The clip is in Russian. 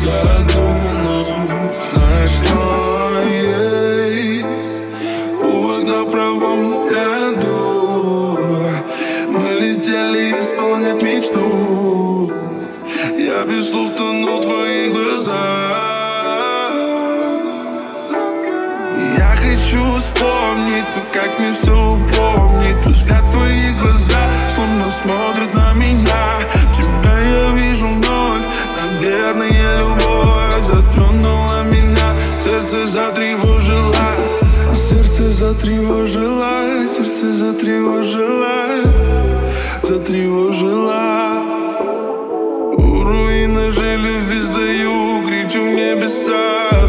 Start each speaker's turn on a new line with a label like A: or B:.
A: задумал. Знаешь, что есть у окна в правом ряду. Мы летели исполнять мечту. Я без слов тону в твоих глазах. Я хочу вспомнить то, как мне все упомнит. Взгляд в твоих глазах словно смотрит на меня. Тебя я вижу вновь. Наверное, любовь затронула меня. Сердце затревожило. Сердце затревожило. Сердце затревожило. Затревожило. У руин ножей любви сдаю, кричу в небеса.